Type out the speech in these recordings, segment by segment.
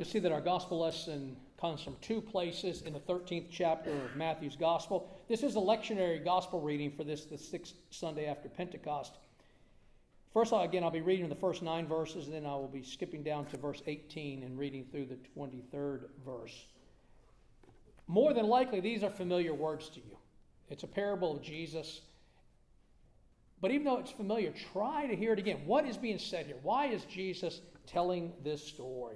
You'll see that our gospel lesson comes from two places in the 13th chapter of Matthew's gospel. This is a lectionary gospel reading for the sixth Sunday after Pentecost. First, I'll be reading the first 9 verses, and then I will be skipping down to verse 18 and reading through the 23rd verse. More than likely, these are familiar words to you. It's a parable of Jesus. But even though it's familiar, try to hear it again. What is being said here? Why is Jesus telling this story?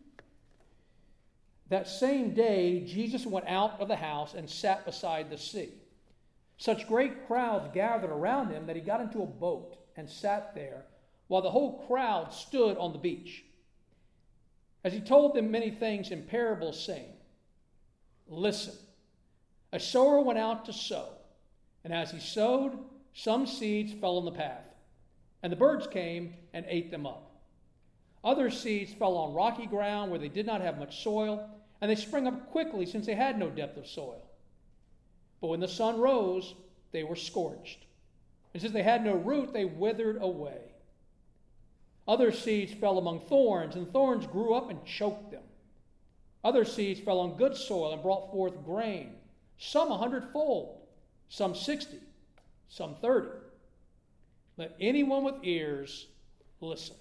That same day, Jesus went out of the house and sat beside the sea. Such great crowds gathered around him that he got into a boat and sat there while the whole crowd stood on the beach. As he told them many things in parables, saying, "Listen, a sower went out to sow, and as he sowed, some seeds fell on the path, and the birds came and ate them up. Other seeds fell on rocky ground where they did not have much soil, and they sprang up quickly since they had no depth of soil. But when the sun rose, they were scorched, and since they had no root, they withered away. Other seeds fell among thorns, and thorns grew up and choked them. Other seeds fell on good soil and brought forth grain, some 100-fold, some 60, some 30. Let anyone with ears listen."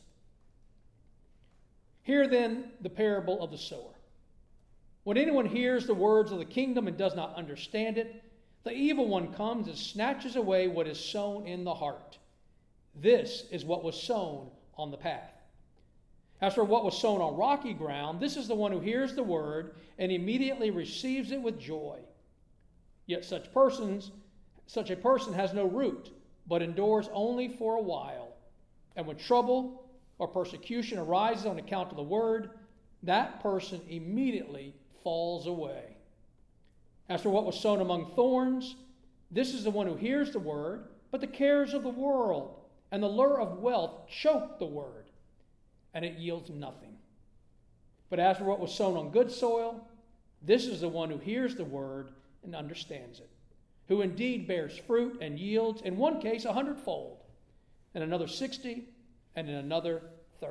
Hear then the parable of the sower. When anyone hears the words of the kingdom and does not understand it, the evil one comes and snatches away what is sown in the heart. This is what was sown on the path. As for what was sown on rocky ground, this is the one who hears the word and immediately receives it with joy. Yet such a person has no root, but endures only for a while. And when trouble or persecution arises on account of the word, that person immediately falls away. As for what was sown among thorns, this is the one who hears the word, but the cares of the world and the lure of wealth choke the word, and it yields nothing. But as for what was sown on good soil, this is the one who hears the word and understands it, who indeed bears fruit and yields, in one case 100-fold, in another 60, and in another 30.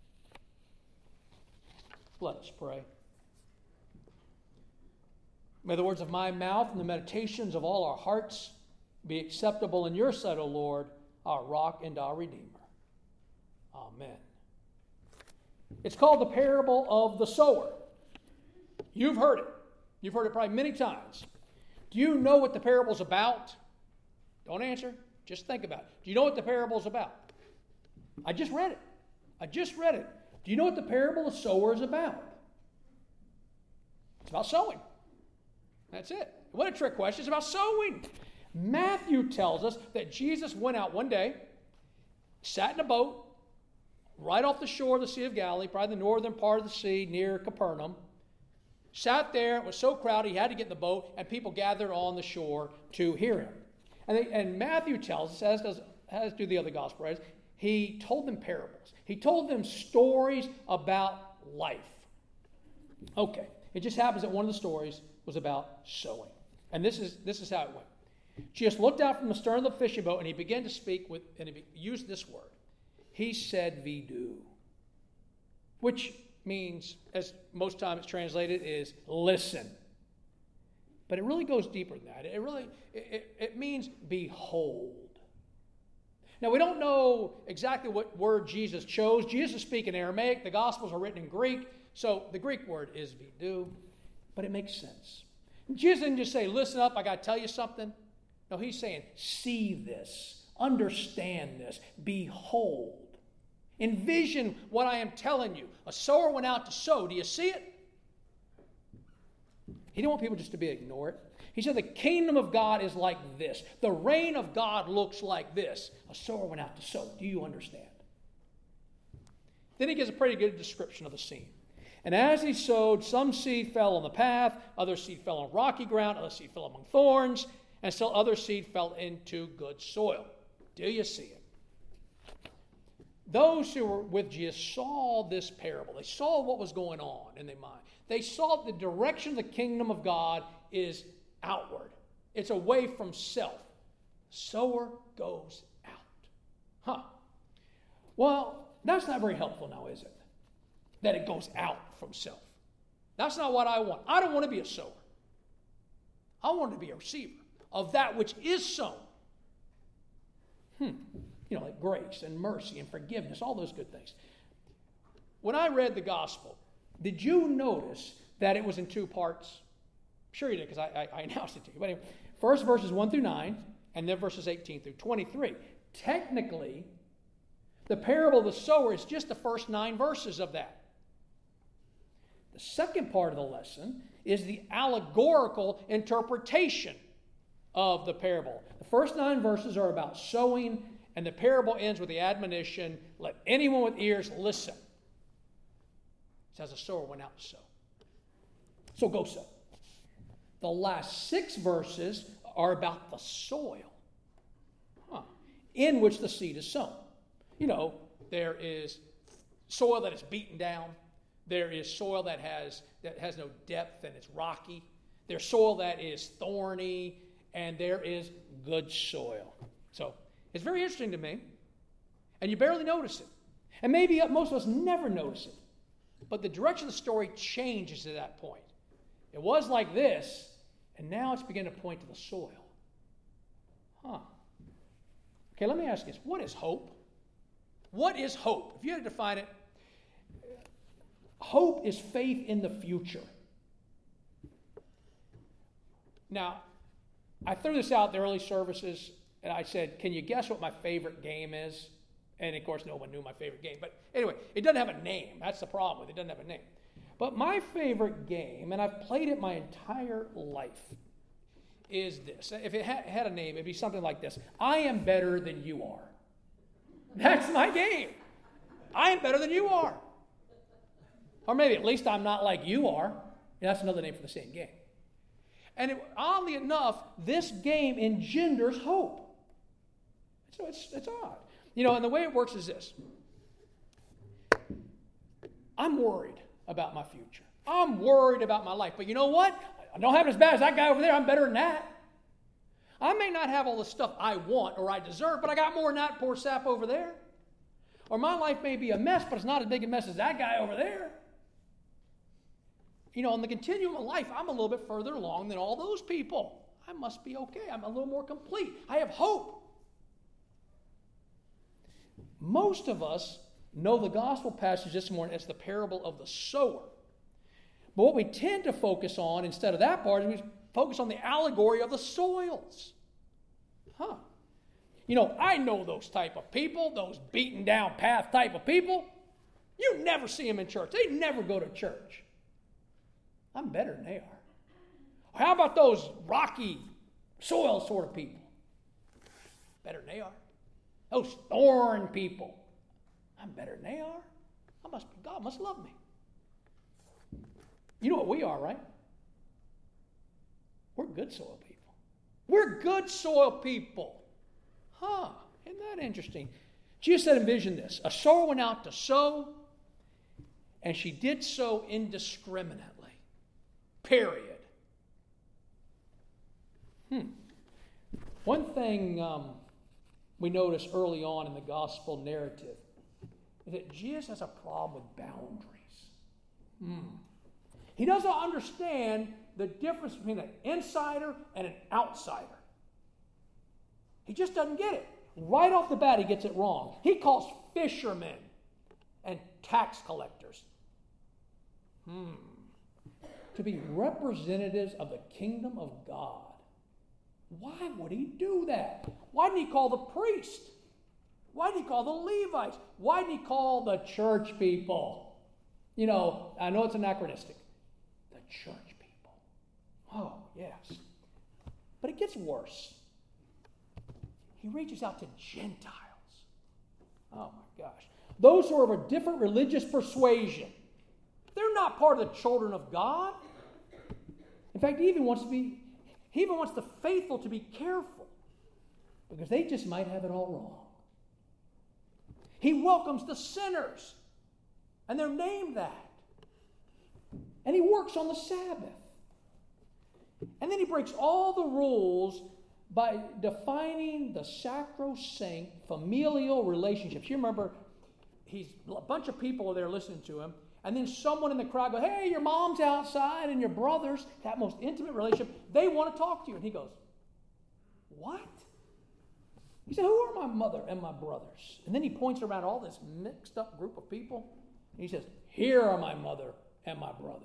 Let us pray. May the words of my mouth and the meditations of all our hearts be acceptable in your sight, O Lord, our rock and our redeemer. Amen. It's called the parable of the sower. You've heard it. You've heard it probably many times. Do you know what the parable's about? Don't answer. Just think about it. Do you know what the parable's about? I just read it. Do you know what the parable of the sower is about? It's about sowing. That's it. What a trick question. It's about sowing. Matthew tells us that Jesus went out one day, sat in a boat, right off the shore of the Sea of Galilee, probably the northern part of the sea near Capernaum. Sat there. It was so crowded he had to get in the boat, and people gathered on the shore to hear him. And Matthew tells us, as do the other gospel writers, he told them parables. He told them stories about life. Okay. It just happens that one of the stories was about sowing. And this is how it went. Jesus looked out from the stern of the fishing boat, and he began to speak and he used this word. He said, "Vidu," which means, as most times it's translated, is listen. But it really goes deeper than that. It means behold. Now, we don't know exactly what word Jesus chose. Jesus is speaking Aramaic. The Gospels are written in Greek, so the Greek word is vidu, but it makes sense. Jesus didn't just say, "Listen up, I got to tell you something." No, he's saying, see this, understand this, behold. Envision what I am telling you. A sower went out to sow. Do you see it? He didn't want people just to ignore it. He said the kingdom of God is like this. The reign of God looks like this. A sower went out to sow. Do you understand? Then he gives a pretty good description of the scene. And as he sowed, some seed fell on the path, other seed fell on rocky ground, other seed fell among thorns, and still other seed fell into good soil. Do you see it? Those who were with Jesus saw this parable. They saw what was going on in their mind. They saw the direction of the kingdom of God is outward. It's away from self. The sower goes out. Well, that's not very helpful now, is it? that it goes out from self. That's not what I want. I don't want to be a sower. I want to be a receiver of that which is sown. Like grace and mercy and forgiveness, all those good things. When I read the gospel, did you notice that it was in two parts? Sure you did, because I announced it to you. But anyway, first verses 1 through 9, and then verses 18 through 23. Technically, the parable of the sower is just the first 9 verses of that. The second part of the lesson is the allegorical interpretation of the parable. The first 9 verses are about sowing, and the parable ends with the admonition, let anyone with ears listen. It says a sower went out to sow. So go sow. The last 6 verses are about the soil in which the seed is sown. There is soil that is beaten down. There is soil that has no depth and it's rocky. There's soil that is thorny, and there is good soil. So it's very interesting to me, and you barely notice it. And maybe most of us never notice it. But the direction of the story changes at that point. It was like this, and now it's beginning to point to the soil. Okay, let me ask you this. What is hope? What is hope? If you had to define it, hope is faith in the future. Now, I threw this out in the early services, and I said, can you guess what my favorite game is? And, of course, no one knew my favorite game. But anyway, it doesn't have a name. That's the problem with it. It doesn't have a name. But my favorite game, and I've played it my entire life, is this. If it had a name, it'd be something like this. I am better than you are. That's my game. I am better than you are. Or maybe at least I'm not like you are. That's another name for the same game. And oddly enough, this game engenders hope. So it's odd. And the way it works is this. I'm worried about my future. I'm worried about my life. But you know what? I don't have it as bad as that guy over there. I'm better than that. I may not have all the stuff I want or I deserve, but I got more than that poor sap over there. Or my life may be a mess, but it's not as big a mess as that guy over there. In the continuum of life, I'm a little bit further along than all those people. I must be okay. I'm a little more complete. I have hope. Most of us know the gospel passage this morning as the parable of the sower. But what we tend to focus on instead of that part is we focus on the allegory of the soils. I know those type of people, those beaten down path type of people. You never see them in church. They never go to church. I'm better than they are. How about those rocky soil sort of people? Better than they are. Those thorn people. I'm better than they are. God must love me. You know what we are, right? We're good soil people. We're good soil people. Isn't that interesting? Jesus said, envision this. A sower went out to sow, and she did so indiscriminately. Period. One thing we notice early on in the gospel narrative is that Jesus has a problem with boundaries. He doesn't understand the difference between an insider and an outsider. He just doesn't get it. Right off the bat, he gets it wrong. He calls fishermen and tax collectors to be representatives of the kingdom of God. Why would he do that? Why didn't he call the priest? Why didn't he call the Levites? Why didn't he call the church people? I know it's anachronistic. The church people. Oh, yes. But it gets worse. He reaches out to Gentiles. Oh, my gosh. Those who are of a different religious persuasion. They're not part of the children of God. In fact, he even wants the faithful to be careful because they just might have it all wrong. He welcomes the sinners, and they're named that. And he works on the Sabbath. And then he breaks all the rules by defining the sacrosanct familial relationships. You remember, a bunch of people are there listening to him, And then someone in the crowd goes, hey, your mom's outside and your brothers, that most intimate relationship, they want to talk to you. And he goes, what? He said, who are my mother and my brothers? And then he points around all this mixed up group of people. And he says, here are my mother and my brothers.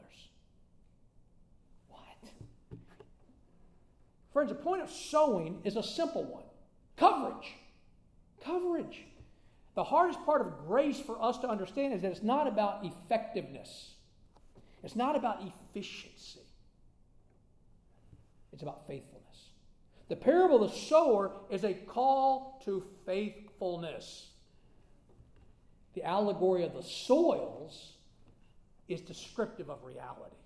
What? Friends, the point of sowing is a simple one. Coverage. Coverage. The hardest part of grace for us to understand is that it's not about effectiveness. It's not about efficiency. It's about faithfulness. The parable of the sower is a call to faithfulness. The allegory of the soils is descriptive of reality.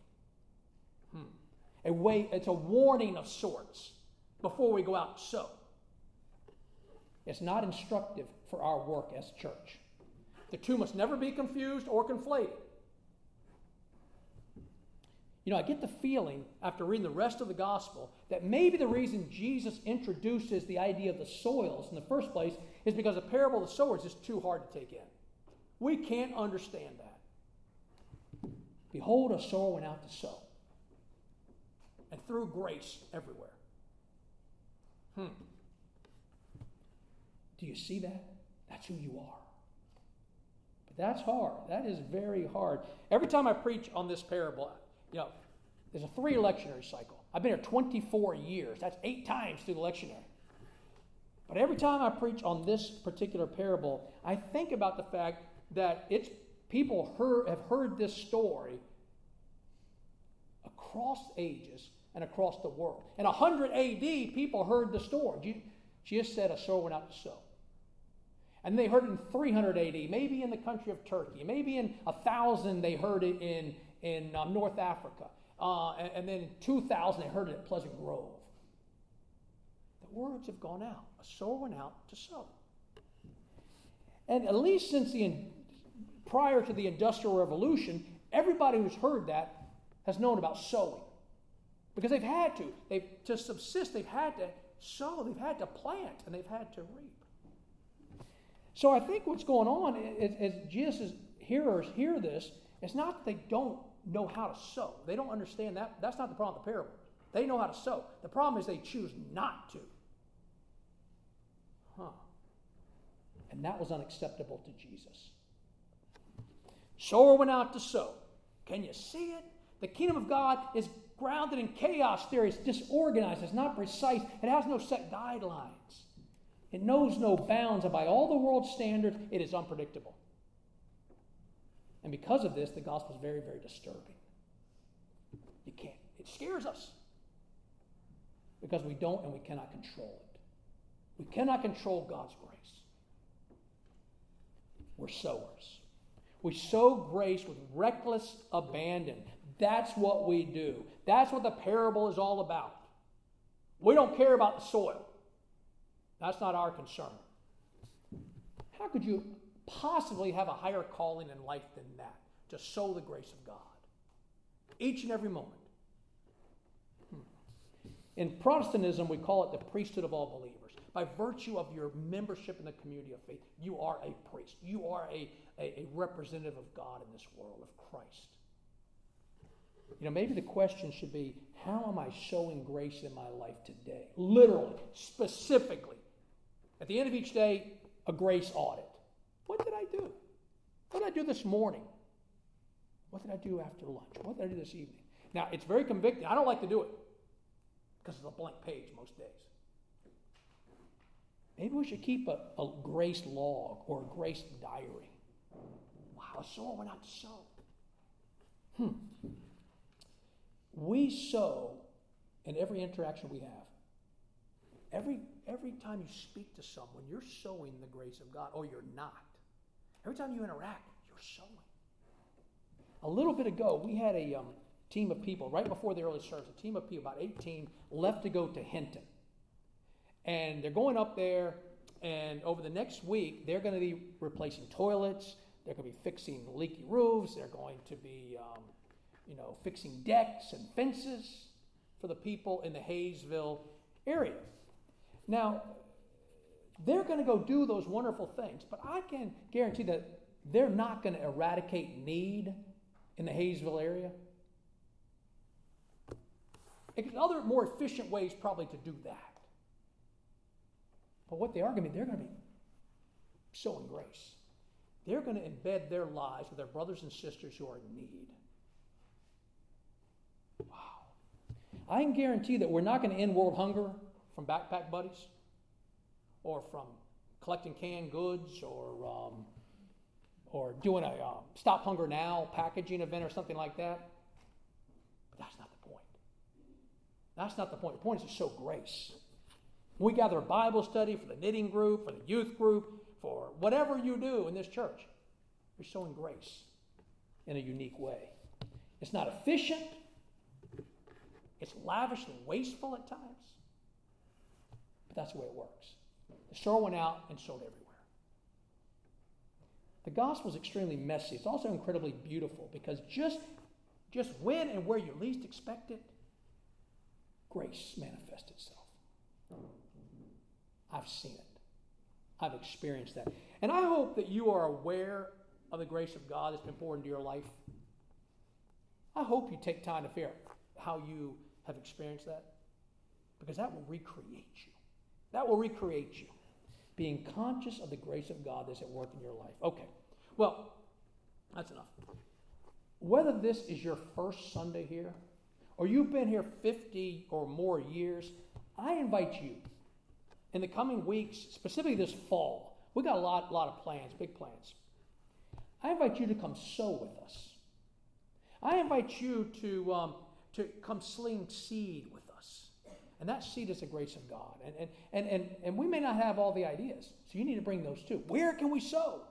It's a warning of sorts before we go out to sow. It's not instructive for our work as church. The two must never be confused or conflated. You know, I get the feeling after reading the rest of the gospel that maybe the reason Jesus introduces the idea of the soils in the first place is because the parable of the sower is just too hard to take in. We can't understand that. Behold, a sower went out to sow, and threw grace everywhere. Do you see that? That's who you are. But that's hard. That is very hard. Every time I preach on this parable, there's a 3 lectionary cycle. I've been here 24 years. That's 8 times through the lectionary. But every time I preach on this particular parable, I think about the fact that people have heard this story across ages and across the world. In 100 AD, people heard the story. Jesus said a sower went out to sow. And they heard it in 300 AD, maybe in the country of Turkey. Maybe in 1000 they heard it in North Africa. And then in 2000 they heard it at Pleasant Grove. The words have gone out. A sower went out to sow. And at least since prior to the Industrial Revolution, everybody who's heard that has known about sowing. Because they've had to. To subsist, they've had to sow, they've had to plant, and they've had to reap. So I think what's going on as Jesus' hearers hear this, it's not that they don't know how to sow. They don't understand that. That's not the problem with the parable. They know how to sow. The problem is they choose not to. And that was unacceptable to Jesus. Sower went out to sow. Can you see it? The kingdom of God is grounded in chaos theory. It's disorganized. It's not precise. It has no set guidelines. It knows no bounds. And by all the world's standards, it is unpredictable. And because of this, the gospel is very, very disturbing. You can't. It scares us. Because we don't and we cannot control it. We cannot control God's grace. We're sowers. We sow grace with reckless abandon. That's what we do. That's what the parable is all about. We don't care about the soil. That's not our concern. How could you possibly have a higher calling in life than that? To sow the grace of God. Each and every moment. In Protestantism, we call it the priesthood of all believers. By virtue of your membership in the community of faith, you are a priest. You are a representative of God in this world, of Christ. Maybe the question should be, how am I showing grace in my life today? Literally, specifically. At the end of each day, a grace audit. What did I do? What did I do this morning? What did I do after lunch? What did I do this evening? Now, it's very convicting. I don't like to do it because it's a blank page most days. Maybe we should keep a grace log or a grace diary. Wow, a sower went out to sow. We sow in every interaction we have. Every time you speak to someone, you're sowing the grace of God, or you're not. Every time you interact, you're sowing. A little bit ago, we had a team of people, right before the early service, a team of people, about 18, left to go to Hinton. And they're going up there, and over the next week, they're going to be replacing toilets. They're going to be fixing leaky roofs. They're going to be, fixing decks and fences for the people in the Hayesville area. Now, they're going to go do those wonderful things, but I can guarantee that they're not going to eradicate need in the Hayesville area. And other more efficient ways probably to do that. But what they are going to be, they're going to be sowing grace. They're going to embed their lives with their brothers and sisters who are in need. Wow. I can guarantee that we're not going to end world hunger from Backpack Buddies or from collecting canned goods or doing a Stop Hunger Now packaging event or something like that. But that's not the point. That's not the point. The point is to show grace. When we gather a Bible study for the knitting group, for the youth group, for whatever you do in this church, you're showing grace in a unique way. It's not efficient. It's lavishly wasteful at times. But that's the way it works. The sower went out and sowed everywhere. The gospel is extremely messy. It's also incredibly beautiful because just when and where you least expect it, grace manifests itself. I've seen it. I've experienced that. And I hope that you are aware of the grace of God that's been poured into your life. I hope you take time to figure out how you have experienced that, because that will recreate you. That will recreate you. Being conscious of the grace of God that's at work in your life. Okay, well, that's enough. Whether this is your first Sunday here, or you've been here 50 or more years, I invite you in the coming weeks, specifically this fall. We got a lot of plans, big plans. I invite you to come sow with us. I invite you to come sling seed with us. And that seed is the grace of God. And we may not have all the ideas, so you need to bring those too. Where can we sow?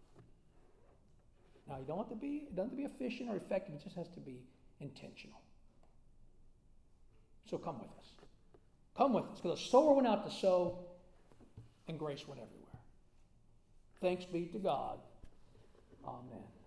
Now, it doesn't have to be efficient or effective. It just has to be intentional. So come with us. Come with us, because the sower went out to sow, and grace went everywhere. Thanks be to God. Amen.